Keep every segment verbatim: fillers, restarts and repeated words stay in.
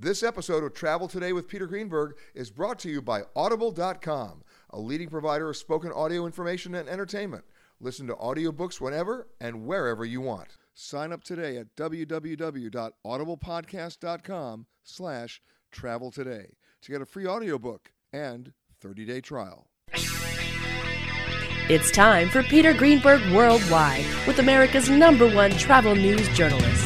This episode of Travel Today with Peter Greenberg is brought to you by Audible dot com, a leading provider of spoken audio information and entertainment. Listen to audiobooks whenever and wherever you want. Sign up today at www.audiblepodcast.com slash travel today to get a free audiobook and thirty-day trial. It's time for Peter Greenberg Worldwide with America's number one travel news journalist.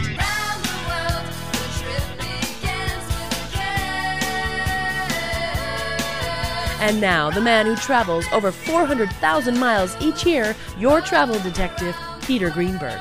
And now, the man who travels over four hundred thousand miles each year, your travel detective, Peter Greenberg.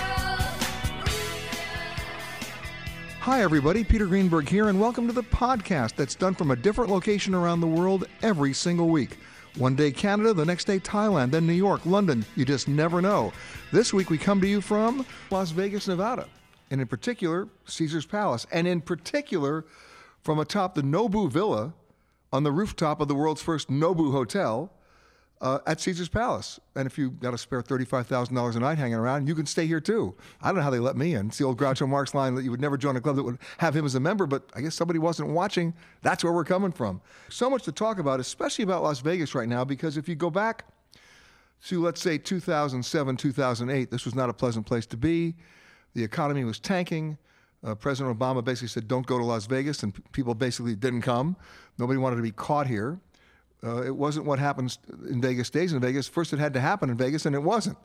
Hi, everybody. Peter Greenberg here, and welcome to the podcast that's done from a different location around the world every single week. One day Canada, the next day Thailand, then New York, London. You just never know. This week we come to you from Las Vegas, Nevada, and in particular, Caesars Palace, and in particular, from atop the Nobu Villa on the rooftop of the world's first Nobu Hotel uh, at Caesars Palace. And if you got a spare thirty-five thousand dollars a night hanging around, you can stay here too. I don't know how they let me in. It's the old Groucho Marx line that you would never join a club that would have him as a member, but I guess somebody wasn't watching. That's where we're coming from. So much to talk about, especially about Las Vegas right now, because if you go back to, let's say, two thousand seven, two thousand eight, this was not a pleasant place to be. The economy was tanking. Uh, President Obama basically said, don't go to Las Vegas, and p- people basically didn't come. Nobody wanted to be caught here. Uh, it wasn't what happens in Vegas stays in Vegas. First, it had to happen in Vegas, and it wasn't.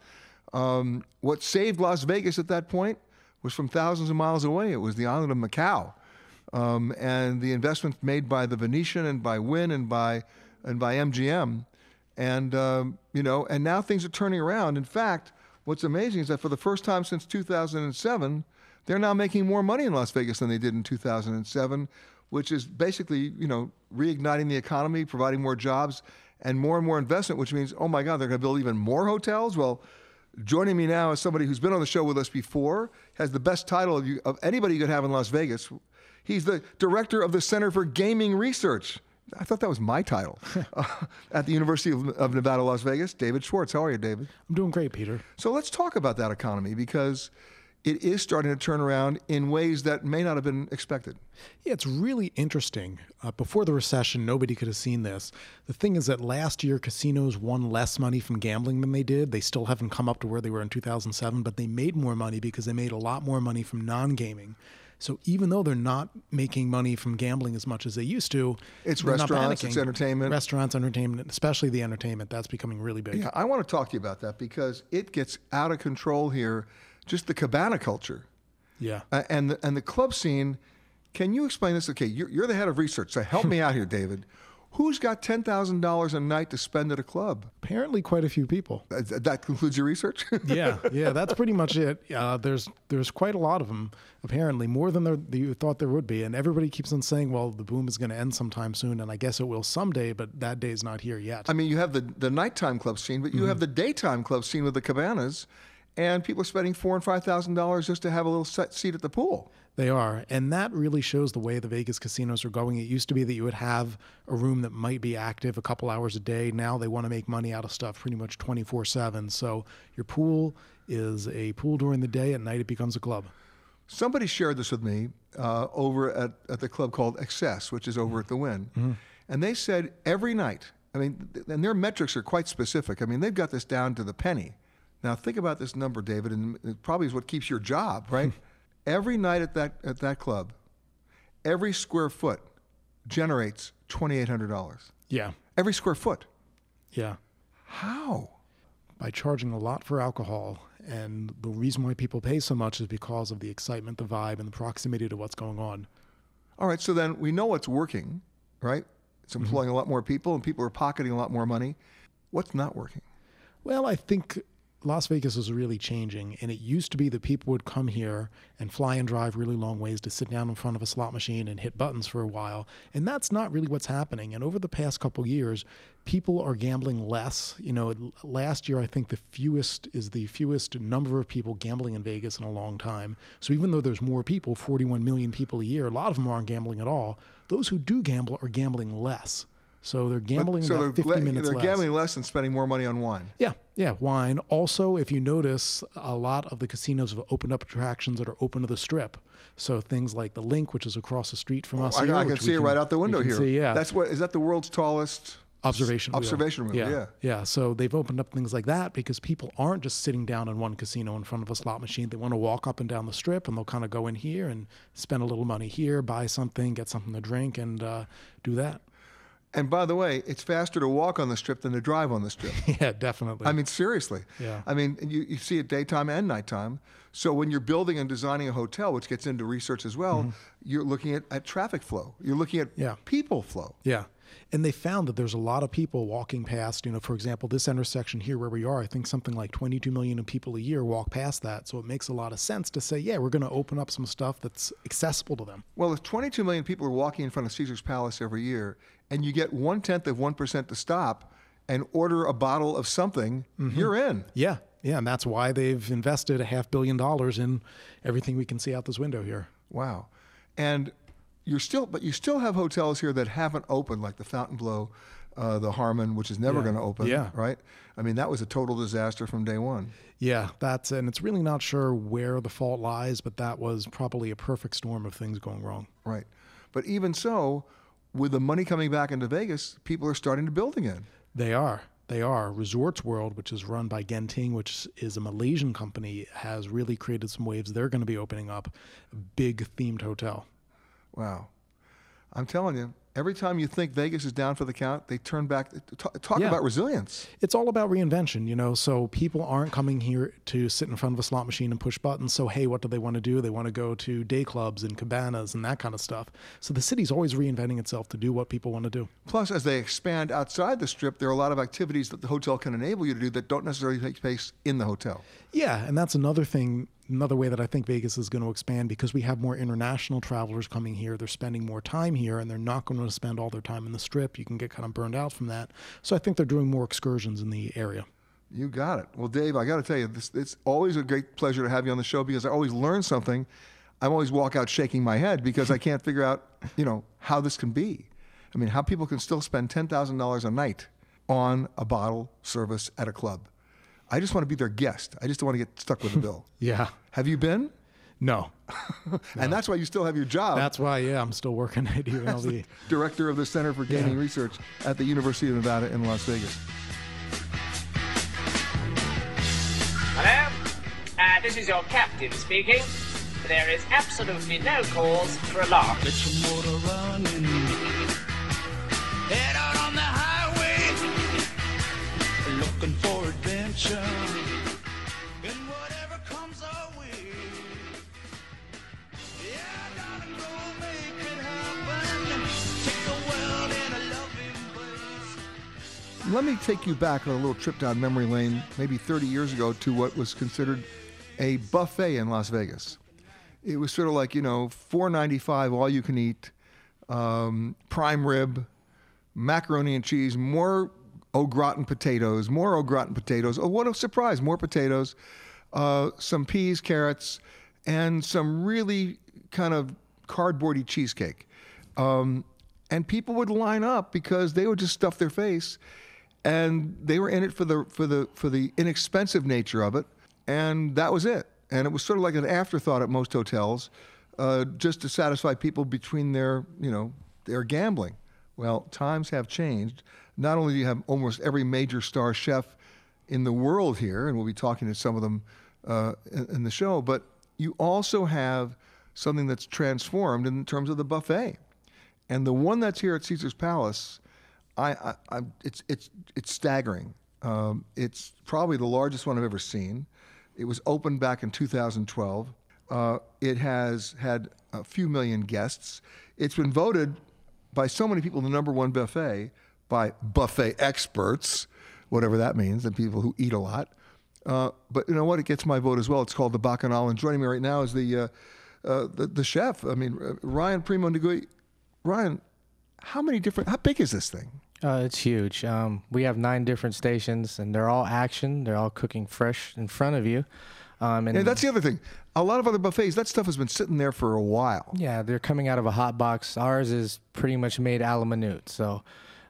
Um, what saved Las Vegas at that point was from thousands of miles away. It was the island of Macau. Um, and the investments made by the Venetian and by Wynn and by and by M G M. And, um, you know, and now things are turning around. In fact, what's amazing is that for the first time since two thousand seven, they're now making more money in Las Vegas than they did in two thousand seven, which is basically, you know, reigniting the economy, providing more jobs and more and more investment, which means, oh my God, they're going to build even more hotels? Well, joining me now is somebody who's been on the show with us before, has the best title of, you, of anybody you could have in Las Vegas. He's the director of the Center for Gaming Research. I thought that was my title uh, at the University of, of Nevada, Las Vegas. David Schwartz. How are you, David? I'm doing great, Peter. So let's talk about that economy, because it is starting to turn around in ways that may not have been expected. Yeah, it's really interesting. Uh, before the recession, nobody could have seen this. The thing is that last year, casinos won less money from gambling than they did. They still haven't come up to where they were in two thousand seven, but they made more money because they made a lot more money from non-gaming. So even though they're not making money from gambling as much as they used to, it's they're restaurants, not panicking. It's entertainment. Restaurants, entertainment, especially the entertainment, that's becoming really big. Yeah, I want to talk to you about that because it gets out of control here. Just the cabana culture. Yeah. Uh, and, the, and the club scene. Can you explain this? Okay, you're, you're the head of research, so help me out here, David. Who's got ten thousand dollars a night to spend at a club? Apparently quite a few people. Uh, that concludes your research? yeah, yeah, that's pretty much it. Uh, there's there's quite a lot of them, apparently, more than there, you thought there would be. And everybody keeps on saying, well, the boom is going to end sometime soon, and I guess it will someday, but that day's not here yet. I mean, you have the, the nighttime club scene, but you mm-hmm. have the daytime club scene with the cabanas, and people are spending four and five thousand dollars just to have a little set seat at the pool. They are, and that really shows the way the Vegas casinos are going. It used to be that you would have a room that might be active a couple hours a day. Now they want to make money out of stuff pretty much twenty-four seven. So your pool is a pool during the day. At night, it becomes a club. Somebody shared this with me uh, over at, at the club called Excess, which is over at the Wynn, mm-hmm. and they said every night. I mean, and their metrics are quite specific. I mean, they've got this down to the penny. Now, think about this number, David, and it probably is what keeps your job, right? Every night at that at that club, every square foot generates twenty-eight hundred dollars. Yeah. Every square foot. Yeah. How? By charging a lot for alcohol. And the reason why people pay so much is because of the excitement, the vibe, and the proximity to what's going on. All right, so then we know what's working, right? It's employing mm-hmm. a lot more people, and people are pocketing a lot more money. What's not working? Well, I think Las Vegas is really changing, and it used to be that people would come here and fly and drive really long ways to sit down in front of a slot machine and hit buttons for a while, and that's not really what's happening. And over the past couple years, people are gambling less. You know, last year I think the fewest is the fewest number of people gambling in Vegas in a long time. So even though there's more people, forty-one million people a year, a lot of them aren't gambling at all. Those who do gamble are gambling less. So they're gambling so about they're, fifty gla- minutes they're less. gambling less and spending more money on wine. Yeah, yeah, wine. Also, if you notice, a lot of the casinos have opened up attractions that are open to the Strip. So things like the Link, which is across the street from us I, here. I can which see we it right out the window we can here. See, yeah, That's what is that the world's tallest observation wheel. observation room? Yeah, yeah. yeah. So they've opened up things like that because people aren't just sitting down in one casino in front of a slot machine. They want to walk up and down the Strip, and they'll kind of go in here and spend a little money here, buy something, get something to drink, and uh, do that. And by the way, it's faster to walk on the Strip than to drive on the Strip. Yeah, definitely. I mean, seriously. Yeah. I mean, you, you see it daytime and nighttime. So when you're building and designing a hotel, which gets into research as well, mm-hmm. you're looking at, at traffic flow. You're looking at yeah. people flow. Yeah. And they found that there's a lot of people walking past, you know, for example, this intersection here where we are, I think something like twenty-two million people a year walk past that. So it makes a lot of sense to say, yeah, we're going to open up some stuff that's accessible to them. Well, if twenty-two million people are walking in front of Caesar's Palace every year, and you get one-tenth of one percent to stop and order a bottle of something, mm-hmm. you're in. Yeah. Yeah. And that's why they've invested a half billion dollars in everything we can see out this window here. Wow. And you're still, but you still have hotels here that haven't opened, like the Fontainebleau, uh, the Harmon, which is never yeah. going to open. Yeah. Right. I mean, that was a total disaster from day one. Yeah, that's, and it's really not sure where the fault lies, but that was probably a perfect storm of things going wrong. Right. But even so, with the money coming back into Vegas, people are starting to build again. They are. They are. Resorts World, which is run by Genting, which is a Malaysian company, has really created some waves. They're going to be opening up a big themed hotel. Wow. I'm telling you, every time you think Vegas is down for the count, they turn back. Talk, talk yeah. about resilience. It's all about reinvention, you know, so people aren't coming here to sit in front of a slot machine and push buttons. So, hey, what do they want to do? They want to go to day clubs and cabanas and that kind of stuff. So the city's always reinventing itself to do what people want to do. Plus, as they expand outside the Strip, there are a lot of activities that the hotel can enable you to do that don't necessarily take place in the hotel. Yeah, and that's another thing. Another way that I think Vegas is going to expand, because we have more international travelers coming here. They're spending more time here, and they're not going to spend all their time in the Strip. You can get kind of burned out from that. So I think they're doing more excursions in the area. You got it. Well, Dave, I got to tell you, this, it's always a great pleasure to have you on the show because I always learn something. I always walk out shaking my head because I can't figure out, you know, how this can be. I mean, how people can still spend ten thousand dollars a night on a bottle service at a club. I just want to be their guest. I just don't want to get stuck with a bill. Yeah. Have you been? No. And no. that's why you still have your job. That's why, yeah, I'm still working at U N L V. Director of the Center for Gaming yeah. Research at the University of Nevada in Las Vegas. Hello? Uh, this is your captain speaking. There is absolutely no cause for alarm. Get your motor running. Head out on the highway. Looking for adventure. And whatever comes our way. Yeah, darling, go make it happen. Take the world in a loving embrace. Let me take you back on a little trip down memory lane, maybe thirty years ago, to what was considered a buffet in Las Vegas. It was sort of like, you know, four ninety-five, all you can eat, um, prime rib, macaroni and cheese, more au gratin potatoes, more au gratin potatoes. Oh, what a surprise, more potatoes, uh, some peas, carrots, and some really kind of cardboardy cheesecake. Um, and people would line up because they would just stuff their face, and they were in it for the for the for the inexpensive nature of it, and that was it. And it was sort of like an afterthought at most hotels, uh, just to satisfy people between their, you know, their gambling. Well, times have changed. Not only do you have almost every major star chef in the world here, and we'll be talking to some of them uh, in, in the show, but you also have something that's transformed in terms of the buffet. And the one that's here at Caesar's Palace, I, I, I it's it's it's staggering. Um, it's probably the largest one I've ever seen. It was opened back in two thousand twelve. Uh, it has had a few million guests. It's been voted by so many people the number one buffet by buffet experts, whatever that means, and people who eat a lot. Uh, but you know what? It gets my vote as well. It's called the Bacchanal. And joining me right now is the uh, uh, the, the chef. I mean, uh, Ryan Primo Negui. Ryan, how many different? How big is this thing? Uh, it's huge. Um, we have nine different stations, and they're all action. They're all cooking fresh in front of you. Um, and yeah, that's the other thing. A lot of other buffets, that stuff has been sitting there for a while. Yeah, they're coming out of a hot box. Ours is pretty much made a la minute. So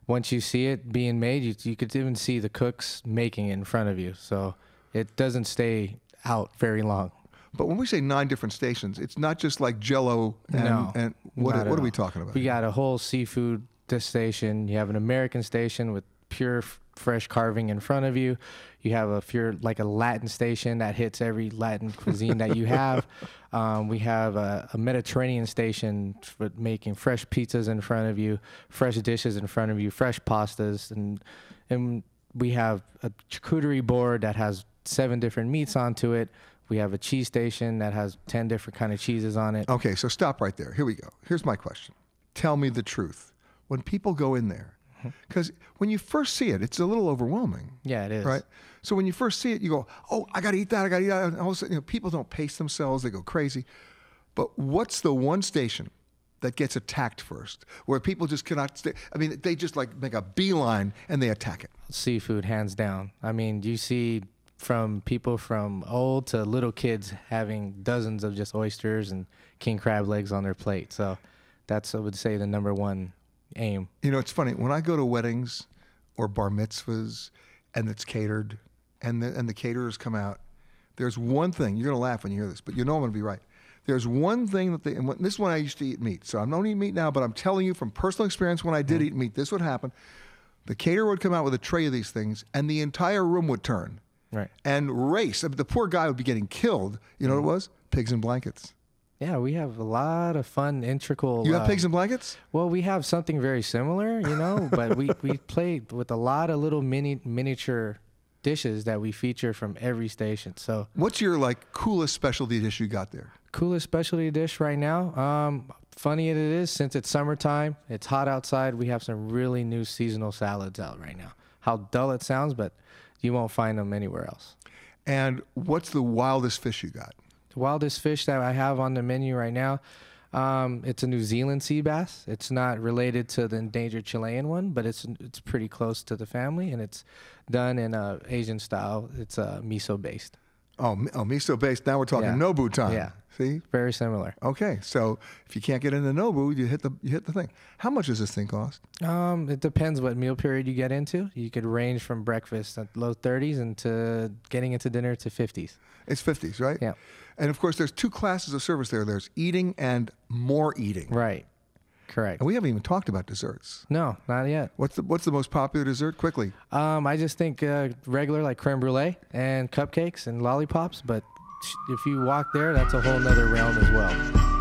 once you see it being made, you, you could even see the cooks making it in front of you. So it doesn't stay out very long. But when we say nine different stations, it's not just like Jell-O and, No, and what, not what at are we all. talking about? We got a whole seafood dish station. You have an American station with pure f- fresh carving in front of you. You have a pure, like a Latin station that hits every Latin cuisine that you have. Um, we have a, a Mediterranean station for making fresh pizzas in front of you, fresh dishes in front of you, fresh pastas, and and we have a charcuterie board that has seven different meats onto it. We have a cheese station that has ten different kind of cheeses on it. Okay, so stop right there. Here we go. Here's my question. Tell me the truth. When people go in there, because when you first see it, it's a little overwhelming. Yeah, it is. Right? So when you first see it, you go, oh, I got to eat that, I got to eat that. And all of a sudden, you know, people don't pace themselves, they go crazy. But what's the one station that gets attacked first, where people just cannot stay? I mean, they just like make a beeline and they attack it. Seafood, hands down. I mean, you see from people from old to little kids having dozens of just oysters and king crab legs on their plate. So that's, I would say, the number one aim. You know, it's funny. When I go to weddings or bar mitzvahs and it's catered and the, and the caterers come out, there's one thing. You're going to laugh when you hear this, but you know I'm going to be right. There's one thing that they, and when, this is when I used to eat meat. So I don't eat meat now, but I'm telling you from personal experience, when I did mm. eat meat, this would happen. The caterer would come out with a tray of these things and the entire room would turn. Right. And race. The poor guy would be getting killed. You know mm. what it was? Pigs in blankets. Yeah, we have a lot of fun, integral. You have uh, pigs in blankets? Well, we have something very similar, you know, but we, we play with a lot of little mini miniature dishes that we feature from every station. So, what's your like coolest specialty dish you got there? Coolest specialty dish right now? Um, funny it is, since it's summertime, it's hot outside, we have some really new seasonal salads out right now. How dull it sounds, but you won't find them anywhere else. And what's the wildest fish you got? The wildest fish that I have on the menu right now, um, it's a New Zealand sea bass. It's not related to the endangered Chilean one, but it's it's pretty close to the family, and it's done in a Asian style. It's uh, miso based. Oh, oh, miso based. Now we're talking Yeah. Nobu time. Yeah. See? Very similar. Okay, so if you can't get into Nobu, you hit the you hit the thing. How much does this thing cost? Um, it depends what meal period you get into. You could range from breakfast at low thirties into getting into dinner to fifties. It's fifties, right? Yeah. And of course, there's two classes of service there. There's eating and more eating. Right. Correct. And we haven't even talked about desserts. No, not yet. What's the What's the most popular dessert? Quickly. Um, I just think uh, regular like creme brulee and cupcakes and lollipops, but if you walk there, that's a whole nother realm as well.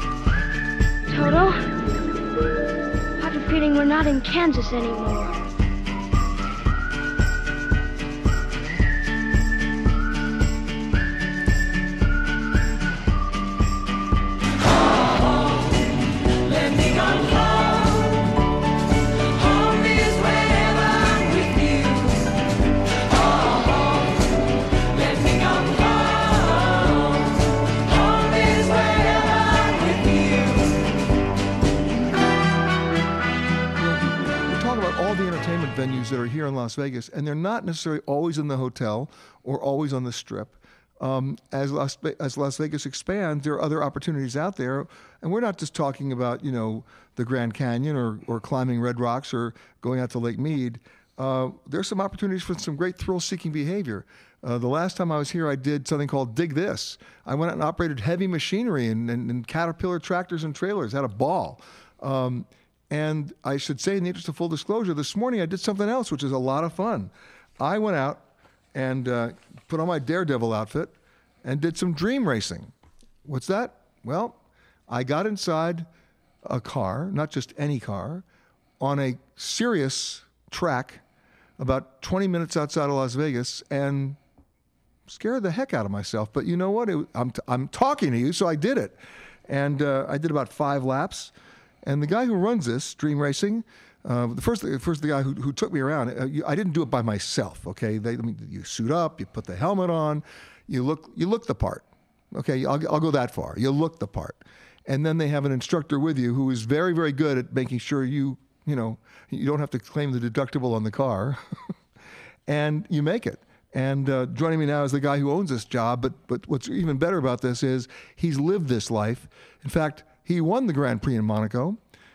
Toto, I have a feeling we're not in Kansas anymore. Venues that are here in Las Vegas, and they're not necessarily always in the hotel or always on the Strip. Um, as Las as Las Vegas expands, there are other opportunities out there, and we're not just talking about you know the Grand Canyon or or climbing Red Rocks or going out to Lake Mead. Uh, there's some opportunities for some great thrill-seeking behavior. Uh, the last time I was here, I did something called Dig This. I went out and operated heavy machinery and, and, and Caterpillar tractors and trailers. Had a ball. Um, And I should say, in the interest of full disclosure, this morning I did something else, which is a lot of fun. I went out and uh, put on my Daredevil outfit and did some dream racing. What's that? Well, I got inside a car, not just any car, on a serious track about twenty minutes outside of Las Vegas and scared the heck out of myself. But you know what? It, I'm, t- I'm talking to you, so I did it. And uh, I did about five laps. And the guy who runs this, Dream Racing, uh, the first, first the guy who, who took me around, uh, you, I didn't do it by myself. Okay, they, I mean, you suit up, you put the helmet on, you look, you look the part. Okay, I'll, I'll go that far. You look the part, and then they have an instructor with you who is very, very good at making sure you, you know, you don't have to claim the deductible on the car, and you make it. And uh, joining me now is the guy who owns this job. But but what's even better about this is he's lived this life. In fact, he won the Grand Prix in Monaco,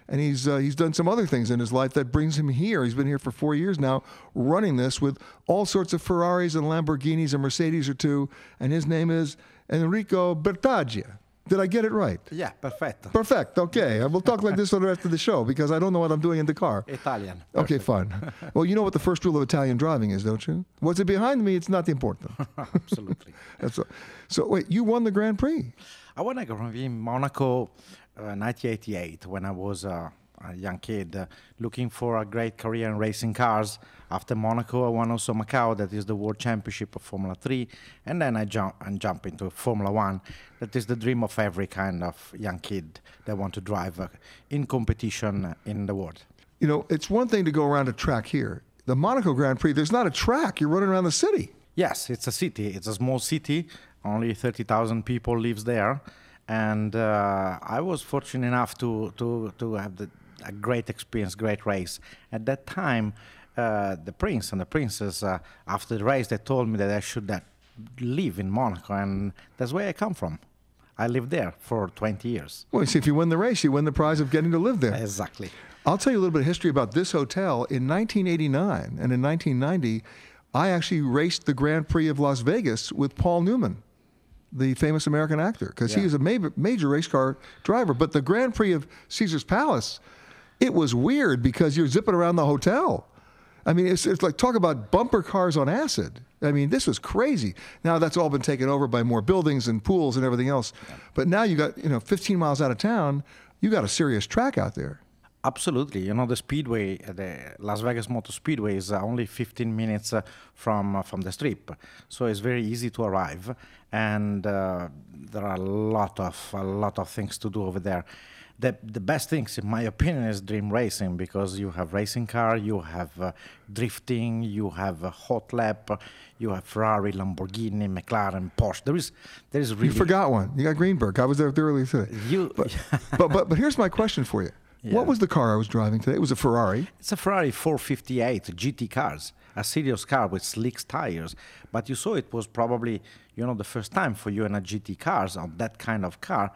and he's uh, he's done some other things in his life that brings him here. He's been here for four years now, running this with all sorts of Ferraris and Lamborghinis and Mercedes or two, and his name is Enrico Bertaggia. Did I get it right? Yeah, perfetto. Perfect. Okay. We'll talk like this for the rest of the show because I don't know what I'm doing in the car. Italian. Okay, fine. Well, you know what the first rule of Italian driving is, don't you? What's it behind me? It's not important. Absolutely. That's a, so, wait, you won the Grand Prix? I won a Grand Prix in Monaco uh, nineteen eighty-eight when I was uh, a young kid uh, looking for a great career in racing cars. After Monaco, I won also Macau, that is the World Championship of Formula three, and then I jump and jump into Formula one. That is the dream of every kind of young kid that want to drive uh, in competition in the world. You know, it's one thing to go around a track here. The Monaco Grand Prix, there's not a track. You're running around the city. Yes, it's a city. It's a small city. Only thirty thousand people lives there. And uh, I was fortunate enough to, to, to have the, a great experience, great race. At that time, uh, the prince and the princess, uh, after the race, they told me that I should uh, live in Monaco, and that's where I come from. I lived there for twenty years. Well, you see, if you win the race, you win the prize of getting to live there. Exactly. I'll tell you a little bit of history about this hotel. In nineteen eighty-nine and in nineteen ninety, I actually raced the Grand Prix of Las Vegas with Paul Newman, the famous American actor, because Yeah. he was a major, major race car driver. But the Grand Prix of Caesar's Palace, it was weird because you're zipping around the hotel. I mean, it's, it's like, talk about bumper cars on acid. I mean, this was crazy. Now that's all been taken over by more buildings and pools and everything else. But now you got, you know, fifteen miles out of town, you got a serious track out there. Absolutely. You know, the Speedway, uh, the Las Vegas Motor Speedway is uh, only fifteen minutes uh, from uh, from the strip. So it's very easy to arrive. And uh, there are a lot of a lot of things to do over there. The, the best things, in my opinion, is dream racing, because you have racing car, you have uh, drifting, you have a hot lap, you have Ferrari, Lamborghini, McLaren, Porsche. There is, there is really. You forgot one. You got Greenberg. I was there earlier today. You, But, but, but, but here's my question for you. Yeah. What was the car I was driving today? It was a Ferrari. It's a Ferrari four fifty-eight G T cars, a serious car with slick tires. But you saw it was probably, you know, the first time for you in a G T cars on that kind of car,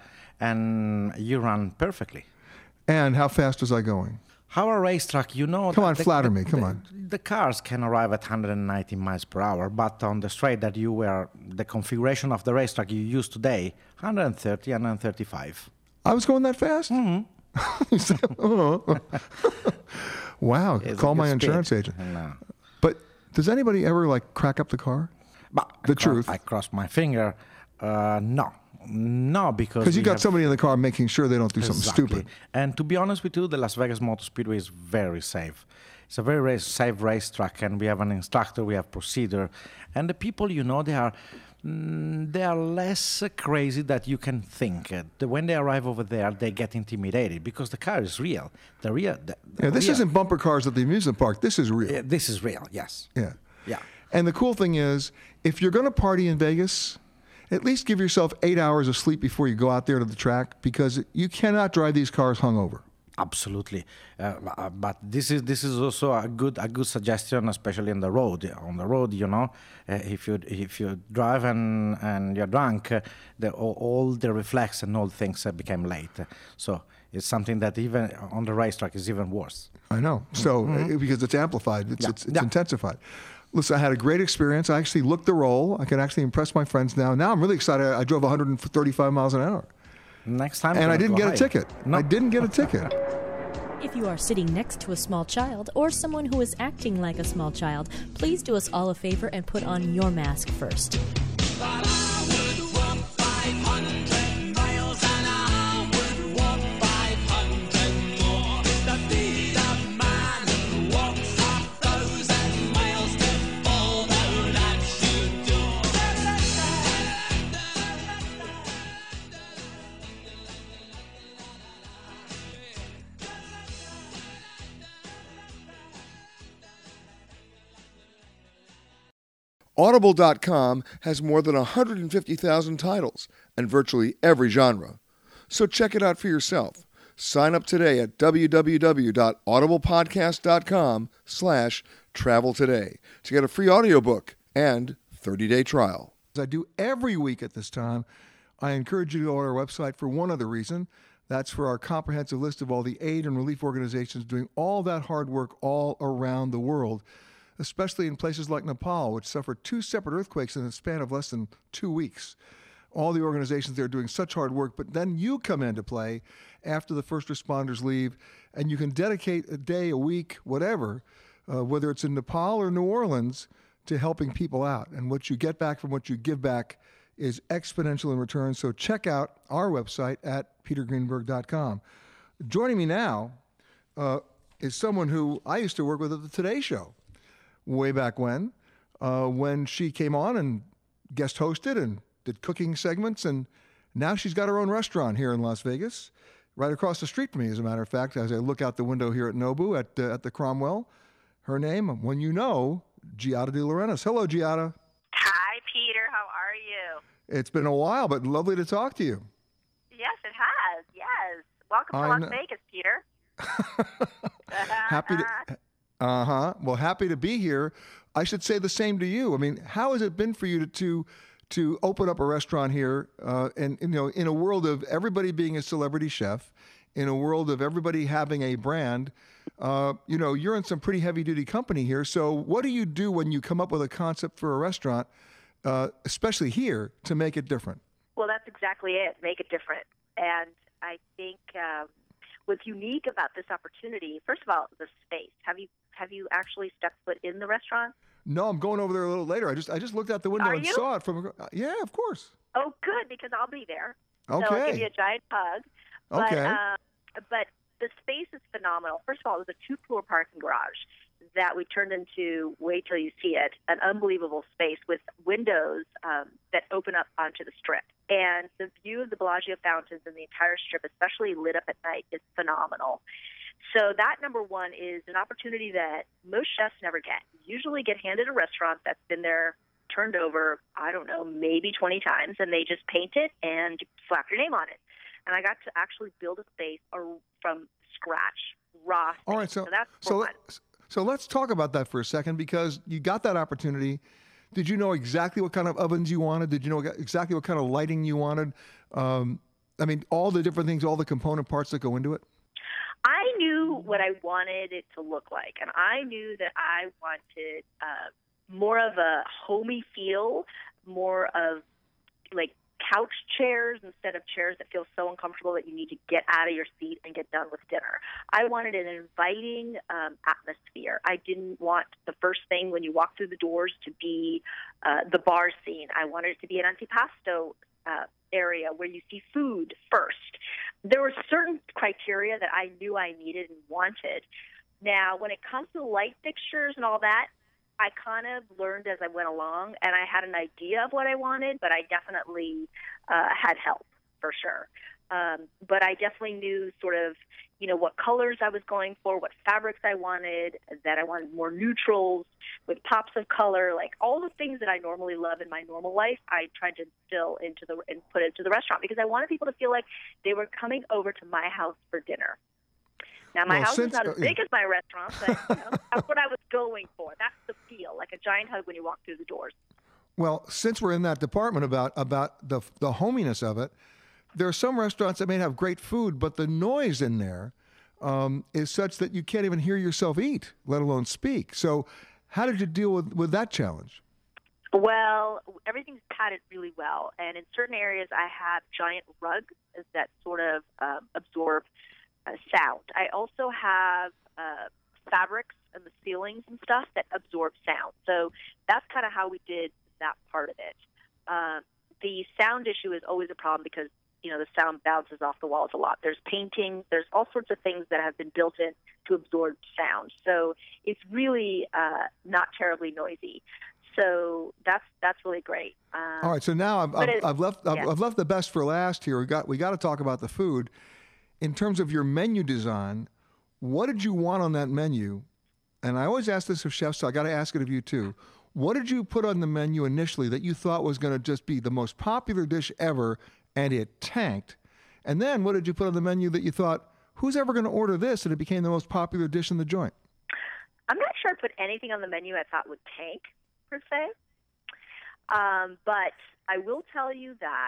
and you ran perfectly. And how fast was I going? How a racetrack, you know. Come on, the, flatter the, me, come the, on. The cars can arrive at one hundred ninety miles per hour, but on the straight that you were, the configuration of the racetrack you use today, one thirty, one thirty-five. I was going that fast? Mm-hmm. oh. Wow, It's call a my good insurance speed. agent. No. But does anybody ever like crack up the car? But The I cro- truth. I crossed my finger. Uh, no. No, because Because you we got have- somebody in the car making sure they don't do something Exactly. stupid. And to be honest with you, the Las Vegas Motor Speedway is very safe. It's a very race, safe racetrack, and we have an instructor, we have procedure, and the people, you know, they are mm, they are less uh, crazy that you can think. Uh, the, when they arrive over there, they get intimidated because the car is real. The real. The, the Yeah, this real- isn't bumper cars at the amusement park. This is real. Yeah, this is real. Yes. Yeah. Yeah. And the cool thing is, if you're going to party in Vegas, at least give yourself eight hours of sleep before you go out there to the track, because you cannot drive these cars hungover. Absolutely, uh, uh, but this is this is also a good a good suggestion, especially on the road. On the road, you know, uh, if you if you drive and and you're drunk, uh, the, all, all the reflex and all things uh, became late. So it's something that even on the racetrack is even worse. I know. So uh, because it's amplified, it's Yeah. it's, it's Yeah. intensified. Listen, I had a great experience. I actually looked the roll. I can actually impress my friends now. Now I'm really excited. I drove one hundred thirty-five miles an hour, Next time, and I don't didn't go get a higher. ticket. No. I didn't get a ticket. If you are sitting next to a small child or someone who is acting like a small child, please do us all a favor and put on your mask first. Audible dot com has more than one hundred fifty thousand titles and virtually every genre. So check it out for yourself. Sign up today at www.audiblepodcast.com slash travel today to get a free audiobook and thirty-day trial. As I do every week at this time, I encourage you to go to our website for one other reason. That's for our comprehensive list of all the aid and relief organizations doing all that hard work all around the world, especially in places like Nepal, which suffered two separate earthquakes in the span of less than two weeks. All the organizations there are doing such hard work, but then you come into play after the first responders leave, and you can dedicate a day, a week, whatever, uh, whether it's in Nepal or New Orleans, to helping people out. And what you get back from what you give back is exponential in return. So check out our website at peter greenberg dot com. Joining me now uh, is someone who I used to work with at the Today Show way back when, uh, when she came on and guest hosted and did cooking segments, and now she's got her own restaurant here in Las Vegas, right across the street from me, as a matter of fact, as I look out the window here at Nobu at uh, at the Cromwell. Her name, when you know, Giada De Laurentiis. Hello, Giada. Hi, Peter. How are you? It's been a while, but lovely to talk to you. Yes, it has. Yes. Welcome to I Las know. Vegas, Peter. Happy to, uh-huh. Well, happy to be here. I should say the same to you. I mean, how has it been for you to to, to open up a restaurant here, uh, and, you know, in a world of everybody being a celebrity chef, in a world of everybody having a brand? Uh, you know, you're in some pretty heavy-duty company here. So what do you do when you come up with a concept for a restaurant, uh, especially here, to make it different? Well, that's exactly it. Make it different. And I think um, what's unique about this opportunity, first of all, the space. Have you have you actually stepped foot in the restaurant? No, I'm going over there a little later. I just I just looked out the window Are and you? saw it from. Yeah, of course. Oh, good, because I'll be there. Okay. So I'll give you a giant hug. But, Okay. uh, but the space is phenomenal. First of all, it was a two-floor parking garage that we turned into, wait till you see it, an unbelievable space with windows um, that open up onto the Strip. And the view of the Bellagio fountains and the entire Strip, especially lit up at night, is phenomenal. So that, number one, is an opportunity that most chefs never get. You usually get handed a restaurant that's been there, turned over, I don't know, maybe twenty times, and they just paint it and slap your name on it. And I got to actually build a space or, from scratch, raw space. All right, so so that's so, fun. let, so let's talk about that for a second, because you got that opportunity. Did you know exactly what kind of ovens you wanted? Did you know exactly what kind of lighting you wanted? Um, I mean, all the different things, all the component parts that go into it? I knew what I wanted it to look like, and I knew that I wanted uh, more of a homey feel, more of like couch chairs instead of chairs that feel so uncomfortable that you need to get out of your seat and get done with dinner. I wanted an inviting um, atmosphere. I didn't want the first thing when you walk through the doors to be uh, the bar scene. I wanted it to be an antipasto uh, area where you see food first. There were certain criteria that I knew I needed and wanted. Now, when it comes to light fixtures and all that, I kind of learned as I went along, and I had an idea of what I wanted, but I definitely uh, had help for sure. Um, but I definitely knew sort of, you know, what colors I was going for, what fabrics I wanted, that I wanted more neutrals with pops of color, like all the things that I normally love in my normal life. I tried to instill into the and put into the restaurant because I wanted people to feel like they were coming over to my house for dinner. Now, my Well, house since- is not as uh, big as my restaurant, but you know, that's what I was going for. That's the feel, like a giant hug when you walk through the doors. Well, since we're in that department about about the the hominess of it, there are some restaurants that may have great food, but the noise in there um, is such that you can't even hear yourself eat, let alone speak. So how did you deal with, with that challenge? Well, everything's padded really well, and in certain areas I have giant rugs that sort of uh, absorb uh, sound. I also have uh, fabrics in the ceilings and stuff that absorb sound. So that's kind of how we did that part of it. Uh, the sound issue is always a problem because, you know, the sound bounces off the walls a lot. There's painting, there's all sorts of things that have been built in to absorb sound. So it's really uh, not terribly noisy. So that's that's really great. Um, All right, so now I've, but I've, it- I've left I've, yeah. I've left the best for last here. We got we got to talk about the food. In terms of your menu design, what did you want on that menu? And I always ask this of chefs, so I got to ask it of you too. What did you put on the menu initially that you thought was going to just be the most popular dish ever, and it tanked? And then what did you put on the menu that you thought, who's ever going to order this, and it became the most popular dish in the joint? I'm not sure I put anything on the menu I thought would tank, per se. Um, but I will tell you that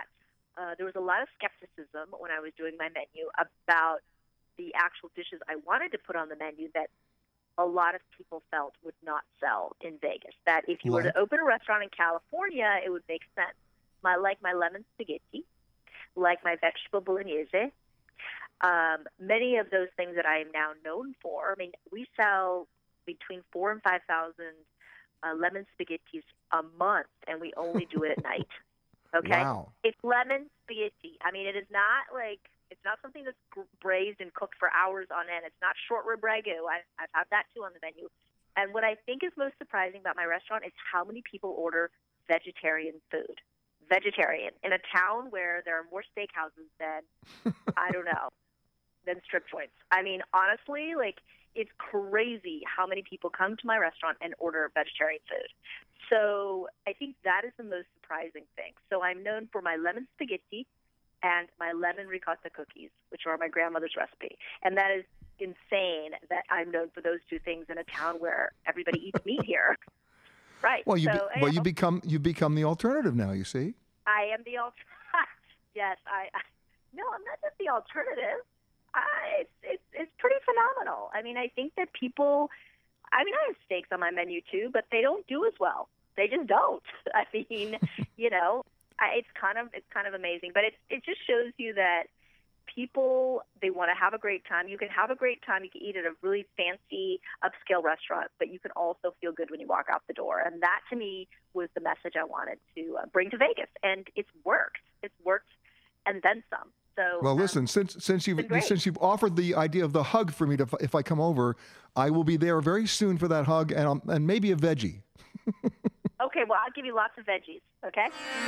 uh, there was a lot of skepticism when I was doing my menu about the actual dishes I wanted to put on the menu that a lot of people felt would not sell in Vegas. That if you were to open a restaurant in California, it would make sense. My, like my lemon spaghetti, like my vegetable bolognese, um, many of those things that I am now known for. I mean, we sell between four and five thousand uh, lemon spaghettis a month, and we only do it at night. Okay, Wow. It's lemon spaghetti. I mean, it is not like it's not something that's gr- braised and cooked for hours on end. It's not short rib ragu. I, I've had that too on the menu. And what I think is most surprising about my restaurant is how many people order vegetarian food. Vegetarian in a town where there are more steakhouses than I don't know than strip joints. I mean, honestly, like it's crazy how many people come to my restaurant and order vegetarian food. So I think that is the most surprising thing. So I'm known for my lemon spaghetti and my lemon ricotta cookies, which are my grandmother's recipe. And that is insane that I'm known for those two things in a town where everybody eats meat here. Right. Well, you so, be, you well know, you become you become the alternative now. You see. I am the alternative. Yes, I, I. No, I'm not just the alternative. I, it's, it's it's pretty phenomenal. I mean, I think that people. I mean, I have steaks on my menu too, but they don't do as well. They just don't. I mean, you know, I, it's kind of it's kind of amazing, but it it just shows you that people, they want to have a great time. You can have a great time. You can eat at a really fancy upscale restaurant, but you can also feel good when you walk out the door. And that, to me, was the message I wanted to uh, bring to Vegas. And it's worked. It's worked, and then some. So, well, um, listen, since since you've been great. since you've offered the idea of the hug for me to, if I come over, I will be there very soon for that hug, and um, and maybe a veggie. Okay, well, I'll give you lots of veggies, okay?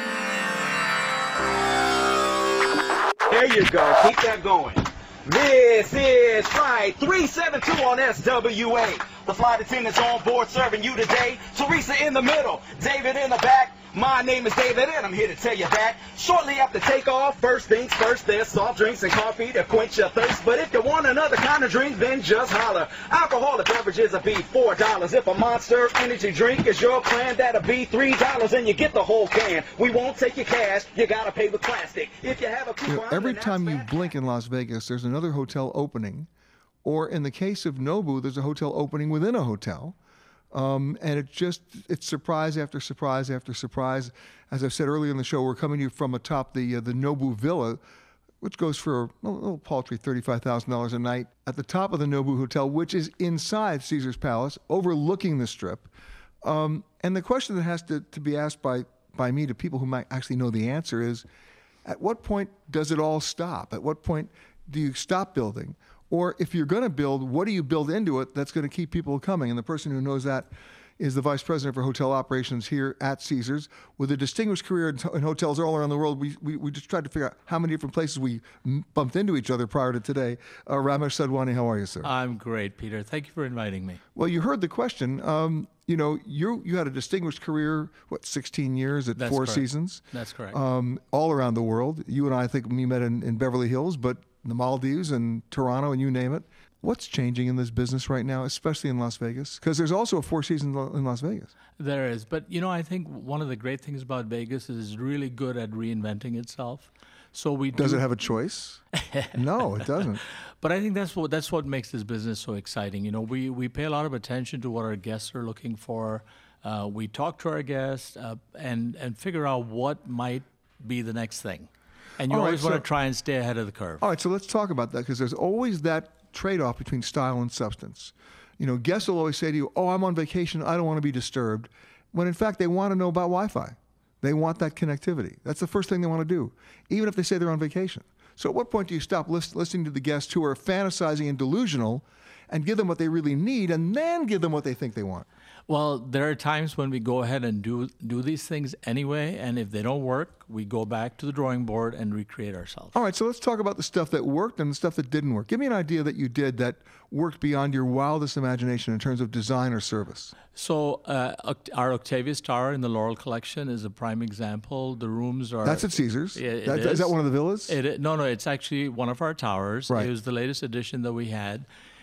There you go. Keep that going. This is Flight three seven two on S W A. The flight attendants on board serving you today. Teresa in the middle, David in the back. My name is David, and I'm here to tell you that shortly after takeoff, first things first, there's soft drinks and coffee to quench your thirst. But if you want another kind of drink, then just holler. Alcoholic beverages will be four dollars. If a Monster Energy drink is your plan, that'll be three dollars, and you get the whole can. We won't take your cash. You got to pay with plastic. If you have a coupon, You know, every then that's time you that. blink in Las Vegas, there's another hotel opening, or in the case of Nobu, there's a hotel opening within a hotel. Um, and it just, it's surprise after surprise after surprise. As I've said earlier in the show, we're coming to you from atop the uh, the Nobu Villa, which goes for a little paltry thirty-five thousand dollars a night at the top of the Nobu Hotel, which is inside Caesar's Palace, overlooking the Strip. Um, and the question that has to, to be asked by, by me to people who might actually know the answer is, at what point does it all stop? At what point do you stop building? Or if you're going to build, what do you build into it that's going to keep people coming? And the person who knows that is the Vice President for Hotel Operations here at Caesars, with a distinguished career in, in hotels all around the world. We, we we just tried to figure out how many different places we m- bumped into each other prior to today. Uh, Ramesh Sadhwani, how are you, sir? I'm great, Peter. Thank you for inviting me. Well, you heard the question. Um, you know, you you had a distinguished career, what, sixteen years at That's Four correct. Seasons? That's correct. Um, all around the world. You and I, I think we met in, in Beverly Hills, but the Maldives and Toronto and you name it. What's changing in this business right now, especially in Las Vegas? Because there's also a Four Seasons in Las Vegas. There is. But, you know, I think one of the great things about Vegas is it's really good at reinventing itself. So we Does do, it have a choice? No, it doesn't. But I think that's what that's what makes this business so exciting. You know, we, we pay a lot of attention to what our guests are looking for. Uh, we talk to our guests uh, and, and figure out what might be the next thing. And you All right, always so- want to try and stay ahead of the curve. All right, so let's talk about that, because there's always that trade-off between style and substance. You know, guests will always say to you, oh, I'm on vacation, I don't want to be disturbed, when in fact they want to know about Wi-Fi. They want that connectivity. That's the first thing they want to do, even if they say they're on vacation. So at what point do you stop lis- listening to the guests who are fantasizing and delusional and give them what they really need and then give them what they think they want? Well, there are times when we go ahead and do do these things anyway, and if they don't work, we go back to the drawing board and recreate ourselves. All right, so let's talk about the stuff that worked and the stuff that didn't work. Give me an idea that you did that worked beyond your wildest imagination in terms of design or service. So uh, Oct- our Octavius Tower in the Laurel Collection is a prime example. The rooms are... That's at Caesars. It- it That- is that one of the villas? It, i- no, no, it's actually one of our towers. Right. It was the latest addition that we had.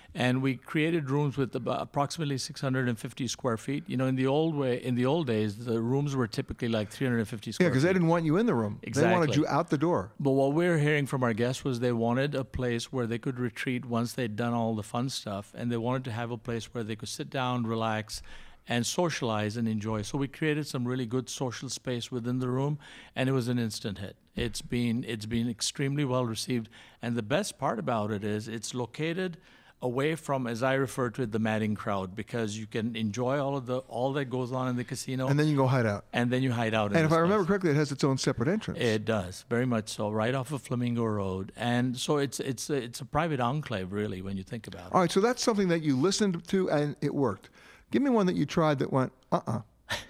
And we created rooms with about approximately six hundred fifty square feet. You know, in the old way, in the old days, the rooms were typically like three hundred fifty square Yeah, because feet. they didn't want you in the room. Exactly. They wanted you out the door. But what we're hearing from our guests was they wanted a place where they could retreat once they'd done all the fun stuff, and they wanted to have a place where they could sit down, relax, and socialize and enjoy. So we created some really good social space within the room, and it was an instant hit. It's been it's been extremely well received, and the best part about it is it's located away from, as I refer to it, the madding crowd, because you can enjoy all of the all that goes on in the casino. And then you go hide out. And then you hide out. And in if this I remember place. correctly, it has its own separate entrance. It does, very much so, right off of Flamingo Road. And so it's it's a, it's a private enclave, really, when you think about it. All right, so that's something that you listened to and it worked. Give me one that you tried that went, uh-uh.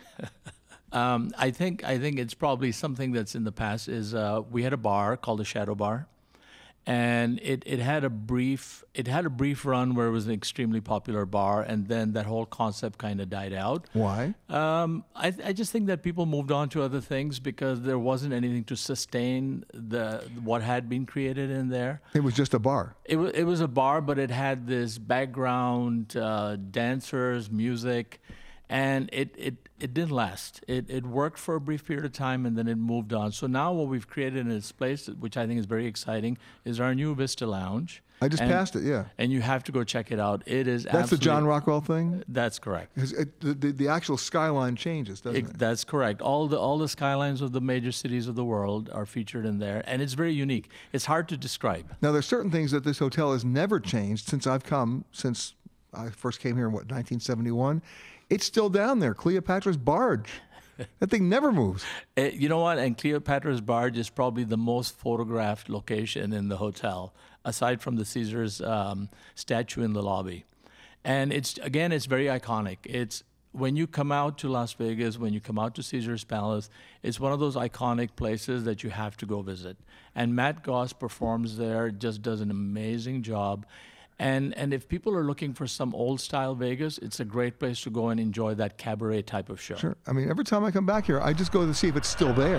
Um, I think I think it's probably something that's in the past. Is uh, we had a bar called the Shadow Bar, and it, it had a brief it had a brief run where it was an extremely popular bar, and then that whole concept kind of died out. Why? Um, I I just think that people moved on to other things because there wasn't anything to sustain the what had been created in there. It was just a bar. It was it was a bar, but it had this background uh, dancers, music. And it, it, it didn't last. It it worked for a brief period of time, and then it moved on. So now what we've created in its place, which I think is very exciting, is our new Vista Lounge. I just And- passed it, yeah. And you have to go check it out. It is That's the absolutely- John Rockwell thing? That's correct. 'Cause it, the, the, the actual skyline changes, doesn't It- it? That's correct. All the all the skylines of the major cities of the world are featured in there, and it's very unique. It's hard to describe. Now, there's certain things that this hotel has never changed since I've come, since I first came here in, what, nineteen seventy-one? It's still down there, Cleopatra's Barge. That thing never moves. Uh, you know what? And Cleopatra's Barge is probably the most photographed location in the hotel, aside from the Caesar's um, statue in the lobby. And it's again, it's very iconic. It's when you come out to Las Vegas, when you come out to Caesar's Palace, it's one of those iconic places that you have to go visit. And Matt Goss performs there, just does an amazing job. And and if people are looking for some old style Vegas, it's a great place to go and enjoy that cabaret type of show. Sure. I mean, every time I come back here, I just go to see if it's still there.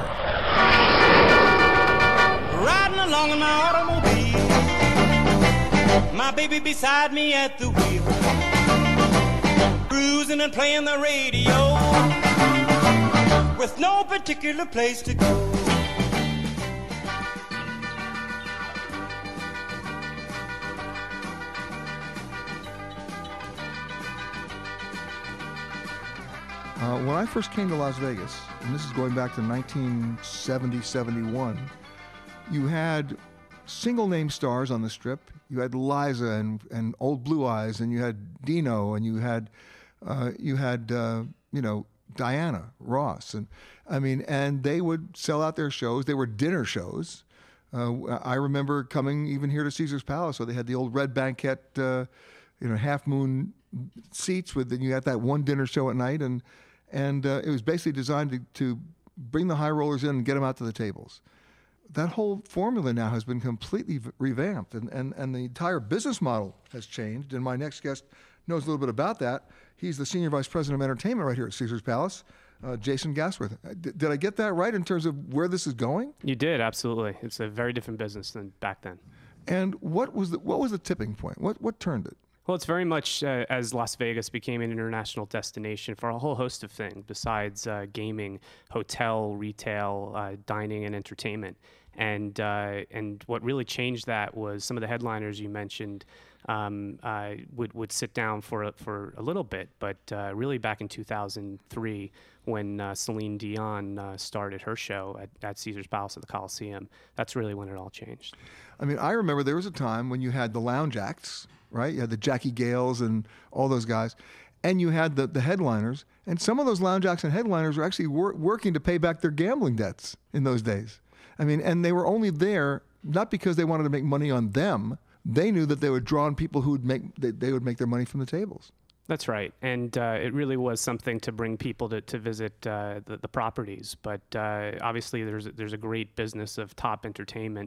Riding along in my automobile, my baby beside me at the wheel, cruising and playing the radio, with no particular place to go. Uh, when I first came to Las Vegas, and this is going back to nineteen seventy, seventy-one, you had single name stars on the strip. You had Liza and, and Old Blue Eyes, and you had Dino, and you had, uh, you had, uh, you know, Diana Ross, and I mean, and they would sell out their shows. They were dinner shows. Uh, I remember coming even here to Caesar's Palace, where they had the old red banquette, uh, you know, half moon seats with, and you had that one dinner show at night, and and uh, it was basically designed to, to bring the high rollers in and get them out to the tables. That whole formula now has been completely v- revamped, and, and, and the entire business model has changed. And my next guest knows a little bit about that. He's the Senior Vice President of Entertainment right here at Caesar's Palace, uh, Jason Gasworth. Uh, d- did I get that right in terms of where this is going? You did, absolutely. It's a very different business than back then. And what was the, what was the tipping point? What, what turned it? Well, it's very much uh, as Las Vegas became an international destination for a whole host of things besides uh, gaming, hotel, retail, uh, dining, and entertainment. And uh, and what really changed that was some of the headliners you mentioned um, uh, would would sit down for a, for a little bit, but uh, really back in two thousand three when uh, Celine Dion uh, started her show at, at Caesar's Palace at the Coliseum, that's really when it all changed. I mean, I remember there was a time when you had the lounge acts, right? You had the Jackie Gales and all those guys, and you had the, the headliners, and some of those lounge acts and headliners were actually wor- working to pay back their gambling debts in those days. I mean, and they were only there not because they wanted to make money on them. They knew that they would draw on people who would make they, they would make their money from the tables. That's right, and uh, it really was something to bring people to, to visit uh, the, the properties. But uh, obviously, there's there's a great business of top entertainment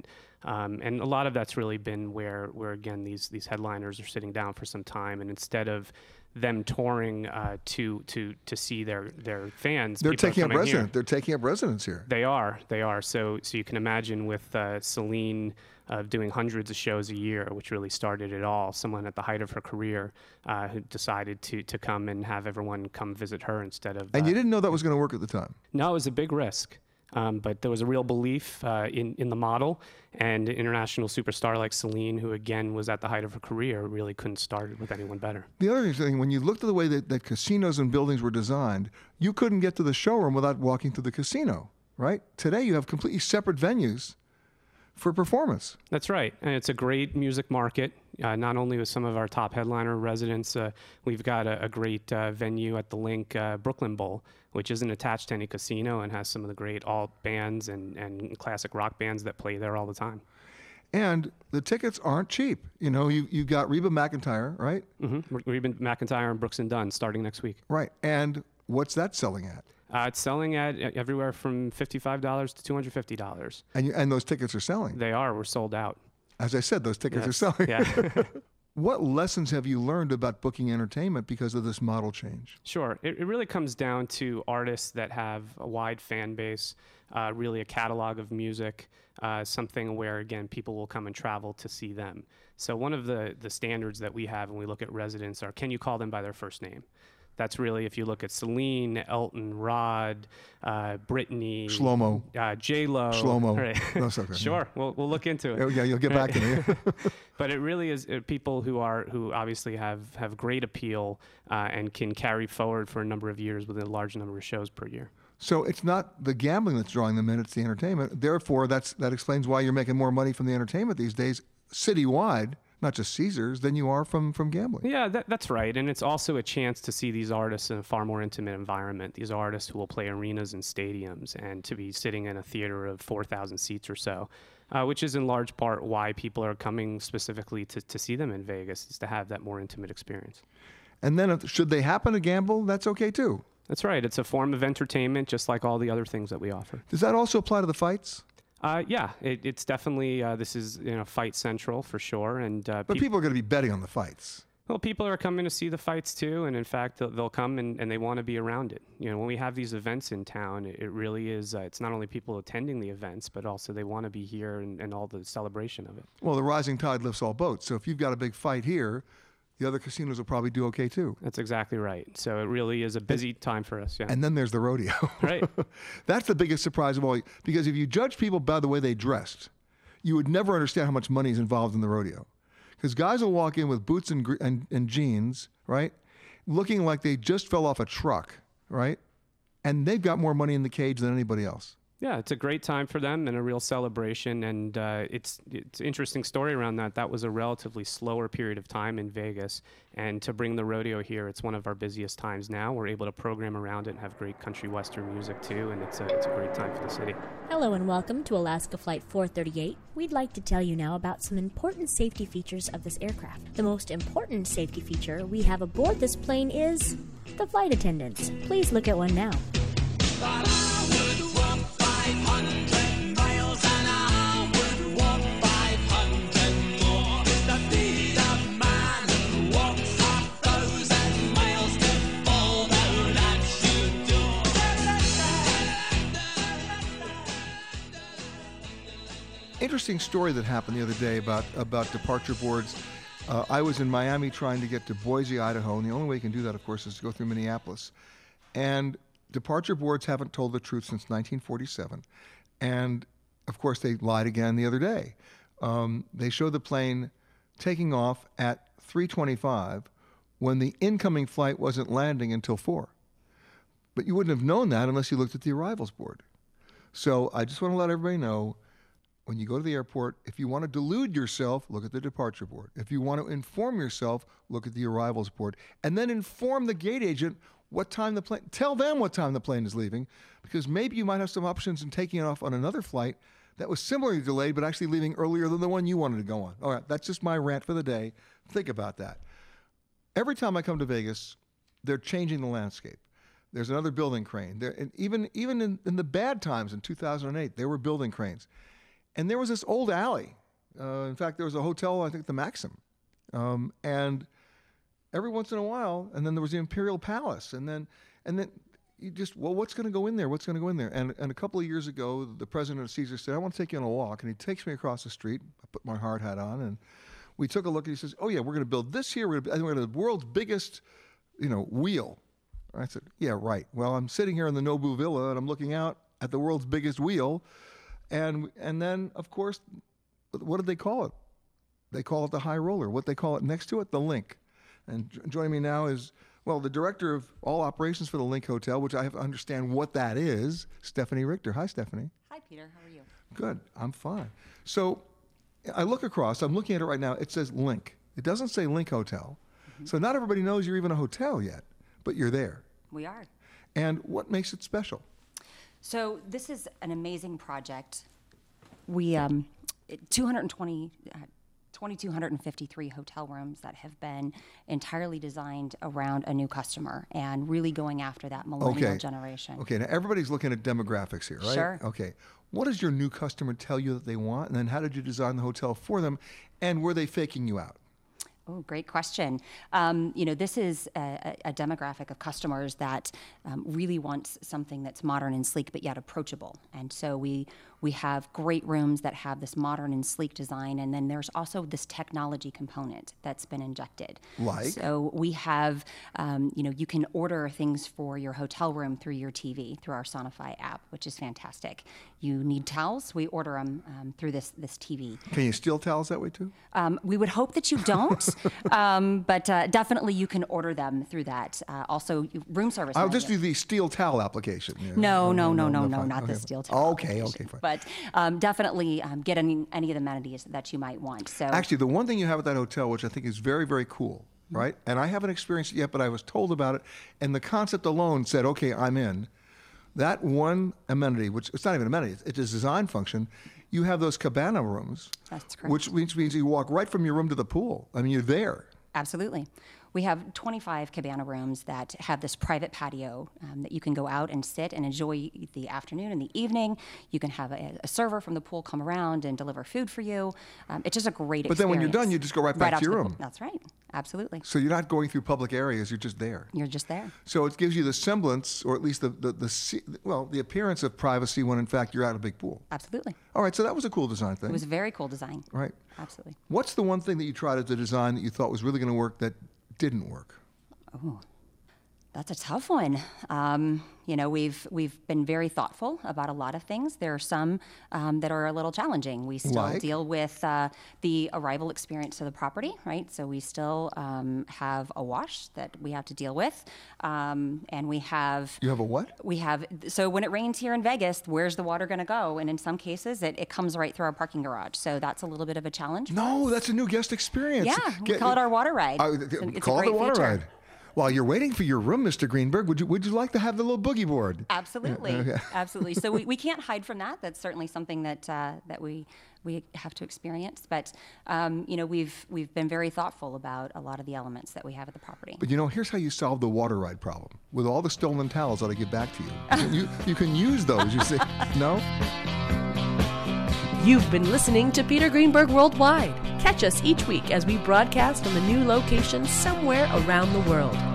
Um, and a lot of that's really been where, where again, these these headliners are sitting down for some time, and instead of them touring uh, to to to see their their fans, They're people are taking up coming residence. here. They're taking up residence here. They are, they are. So so you can imagine with uh, Celine uh, doing hundreds of shows a year, which really started it all. Someone at the height of her career uh, who decided to to come and have everyone come visit her instead of. And uh, you didn't know that was going to work at the time. No, it was a big risk. Um, but there was a real belief uh, in, in the model, and an international superstar like Celine, who again was at the height of her career, really couldn't start it with anyone better. The other thing, when you looked at the way that, that casinos and buildings were designed, you couldn't get to the showroom without walking through the casino, right? Today you have completely separate venues for performance. That's right. And it's a great music market, uh, not only with some of our top headliner residents. Uh, we've got a, a great uh, venue at the Link uh, Brooklyn Bowl, which isn't attached to any casino and has some of the great alt bands and, and classic rock bands that play there all the time. And the tickets aren't cheap. You know, you, you got Reba McEntire, right? Mm-hmm. Reba McEntire and Brooks and Dunn starting next week. Right. And what's that selling at? Uh, it's selling at everywhere from fifty-five dollars to two hundred fifty dollars. And, you, and those tickets are selling? They are. We're sold out. As I said, those tickets Yes. are selling. Yeah. What lessons have you learned about booking entertainment because of this model change? Sure. It, it really comes down to artists that have a wide fan base, uh, really a catalog of music, uh, something where, again, people will come and travel to see them. So one of the, the standards that we have when we look at residents are, can you call them by their first name? That's really, if you look at Celine, Elton, Rod, uh, Britney, Shlomo, uh, J-Lo. Shlomo. Right. No, it's okay. Sure, we'll we'll look into it. Yeah, you'll get back to me. But it really is uh, people who are who obviously have have great appeal uh, and can carry forward for a number of years with a large number of shows per year. So it's not the gambling that's drawing them in; it's the entertainment. Therefore, that's that explains why you're making more money from the entertainment these days, citywide. Not just Caesars, than you are from, from gambling. Yeah, that, that's right. And it's also a chance to see these artists in a far more intimate environment. These artists who will play arenas and stadiums, and to be sitting in a theater of four thousand seats or so, uh, which is in large part why people are coming specifically to, to see them in Vegas, is to have that more intimate experience. And then if, should they happen to gamble, that's okay too. That's right. It's a form of entertainment, just like all the other things that we offer. Does that also apply to the fights? Uh, yeah, it, it's definitely, uh, this is, you know, Fight Central for sure. And uh, But peop- people are going to be betting on the fights. Well, people are coming to see the fights too, and in fact, they'll, they'll come and, and they want to be around it. You know, when we have these events in town, it, it really is, uh, it's not only people attending the events, but also they want to be here and, and all the celebration of it. Well, the rising tide lifts all boats. So if you've got a big fight here, the other casinos will probably do okay too. That's exactly right. So it really is a busy time for us. Yeah. And then there's the rodeo. Right. That's the biggest surprise of all. Because if you judge people by the way they dressed, you would never understand how much money is involved in the rodeo. Because guys will walk in with boots and, gr- and and jeans, right, looking like they just fell off a truck, right, and they've got more money in the cage than anybody else. Yeah, it's a great time for them and a real celebration. And uh, it's it's an interesting story around that. That was a relatively slower period of time in Vegas. And to bring the rodeo here, it's one of our busiest times now. We're able to program around it and have great country western music too. And it's a, it's a great time for the city. Hello and welcome to Alaska Flight four thirty-eight. We'd like to tell you now about some important safety features of this aircraft. The most important safety feature we have aboard this plane is the flight attendants. Please look at one now. Interesting story that happened the other day about, about departure boards. Uh, I was in Miami trying to get to Boise, Idaho, and the only way you can do that, of course, is to go through Minneapolis. And departure boards haven't told the truth since nineteen forty-seven. And, of course, they lied again the other day. Um, they showed the plane taking off at three twenty-five when the incoming flight wasn't landing until four. But you wouldn't have known that unless you looked at the arrivals board. So I just want to let everybody know, when you go to the airport, if you want to delude yourself, look at the departure board. If you want to inform yourself, look at the arrivals board. And then inform the gate agent what time the plane, tell them what time the plane is leaving, because maybe you might have some options in taking it off on another flight that was similarly delayed, but actually leaving earlier than the one you wanted to go on. All right, that's just my rant for the day. Think about that. Every time I come to Vegas, they're changing the landscape. There's another building crane. There, and even even in, in the bad times in two thousand eight, there were building cranes. And there was this old alley. Uh, in fact, there was a hotel, I think the Maxim. Um, and every once in a while, and then there was the Imperial Palace. And then, and then you just, well, what's going to go in there? What's going to go in there? And, and a couple of years ago, the president of Caesars said, I want to take you on a walk. And he takes me across the street. I put my hard hat on, and we took a look, and he says, oh, yeah, we're going to build this here. We're going to, we're going to the world's biggest, you know, wheel. I said, yeah, right. Well, I'm sitting here in the Nobu Villa, and I'm looking out at the world's biggest wheel. And and then, of course, what did they call it? They call it the High Roller. What they call it next to it? The Link. And j- joining me now is, well, the director of all operations for the Link Hotel, which I have to understand what that is, Stephanie Richter. Hi, Stephanie. Hi, Peter. How are you? Good. I'm fine. So I look across. I'm looking at it right now. It says Link. It doesn't say Link Hotel. Mm-hmm. So not everybody knows you're even a hotel yet, but you're there. We are. And what makes it special? So this is an amazing project. We um, two hundred twenty, uh, two thousand two hundred fifty-three hotel rooms that have been entirely designed around a new customer and really going after that millennial okay. generation. Okay, now everybody's looking at demographics here, right? Sure. Okay. What does your new customer tell you that they want? And then how did you design the hotel for them? And were they faking you out? Oh, great question. Um, you know, this is a, a demographic of customers that um, really wants something that's modern and sleek, but yet approachable. And so we we have great rooms that have this modern and sleek design, and then there's also this technology component that's been injected. Like? So we have, um, you know, you can order things for your hotel room through your T V, through our Sonify app, which is fantastic. You need towels, we order them um, through this this T V. Can you steal towels that way too? Um, we would hope that you don't, um, but uh, definitely you can order them through that. Uh, also, room service. I'll menu. just do the steel towel application. Yeah. No, no, no, no, no, fine. not okay. the steel towel. Okay, okay, fine. But um, definitely um, get any any of the amenities that you might want. So actually, the one thing you have at that hotel, which I think is very, very cool, mm-hmm. right? And I haven't experienced it yet, but I was told about it, and the concept alone said, okay, I'm in. That one amenity, which it's not even an amenity, it's a design function. You have those cabana rooms. That's correct. Which means, means you walk right from your room to the pool. I mean, you're there. Absolutely. We have twenty-five cabana rooms that have this private patio um, that you can go out and sit and enjoy the afternoon and the evening. You can have a, a server from the pool come around and deliver food for you. Um, it's just a great but experience. Then when you're done, you just go right back right to your the room. Pool. That's right. Absolutely. So you're not going through public areas, you're just there. You're just there. So it gives you the semblance, or at least the, the, the well, the appearance of privacy when in fact you're at a big pool. Absolutely. All right, so that was a cool design thing. It was a very cool design. Right. Absolutely. What's the one thing that you tried as a design that you thought was really going to work that didn't work? Oh, that's a tough one. Um, you know, we've we've been very thoughtful about a lot of things. There are some um, that are a little challenging. We still Like? deal with uh, the arrival experience to the property, right? So we still um, have a wash that we have to deal with, um, and we have. You have a what? We have. So when it rains here in Vegas, where's the water going to go? And in some cases, it, it comes right through our parking garage. So that's a little bit of a challenge. for No, us. that's a new guest experience. Yeah, we Get- call it our water ride. Uh, It's a- it's a call it great the water feature. ride. While you're waiting for your room, Mister Greenberg, would you would you like to have the little boogie board? Absolutely, Yeah, okay. absolutely. So we, we can't hide from that. That's certainly something that uh, that we we have to experience. But um, you know, we've we've been very thoughtful about a lot of the elements that we have at the property. But you know, here's how you solve the water ride problem. With all the stolen towels that I give back to you, you, can- you, you can use those. You see, no? You've been listening to Peter Greenberg Worldwide. Catch us each week as we broadcast from a new location somewhere around the world.